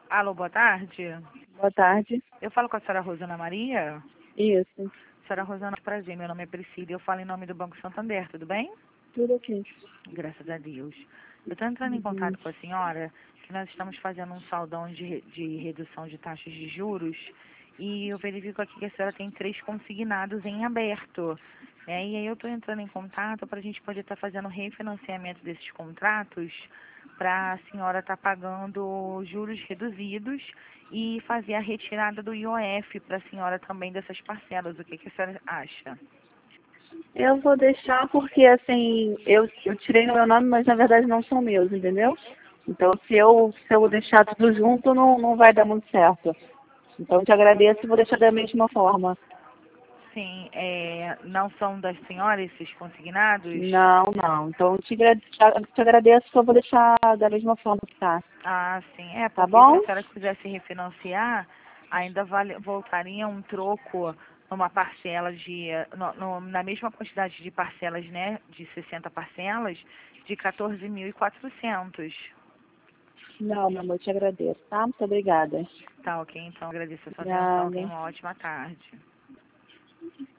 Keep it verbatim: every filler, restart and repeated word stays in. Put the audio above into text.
Alô, boa tarde. Boa tarde. Eu falo com a senhora Rosana Maria? Isso. Senhora Rosana, prazer, meu nome é Priscila e eu falo em nome do Banco Santander, tudo bem? Tudo ok. Graças a Deus. Eu estou entrando em Uhum. contato com a senhora que nós estamos fazendo um saldão de, re- de redução de taxas de juros e eu verifico aqui que a senhora tem três consignados em aberto. É, e aí eu estou entrando em contato para a gente poder estar fazendo refinanciamento desses contratos para a senhora estar pagando juros reduzidos e fazer a retirada do I O F para a senhora também dessas parcelas. O que, que a senhora acha? Eu vou deixar porque, assim, eu, eu tirei no meu nome, mas na verdade não são meus, entendeu? Então, se eu, se eu deixar tudo junto, não, não vai dar muito certo. Então, eu te agradeço e vou deixar da mesma forma. Sim, é, não são das senhoras esses consignados? Não, não. Então, eu te, gra- te, te agradeço que eu vou deixar da mesma forma que tá. Ah, sim. É, Tá porque se a bom? senhora quisesse refinanciar, ainda vale, voltaria um troco numa parcela de, no- no- na mesma quantidade de parcelas, né, de sessenta parcelas, de quatorze mil e quatrocentos. Não, meu amor, eu te agradeço, tá? Muito obrigada. Tá, ok? Então agradeço a sua atenção. Tenha Obrigada. uma ótima tarde.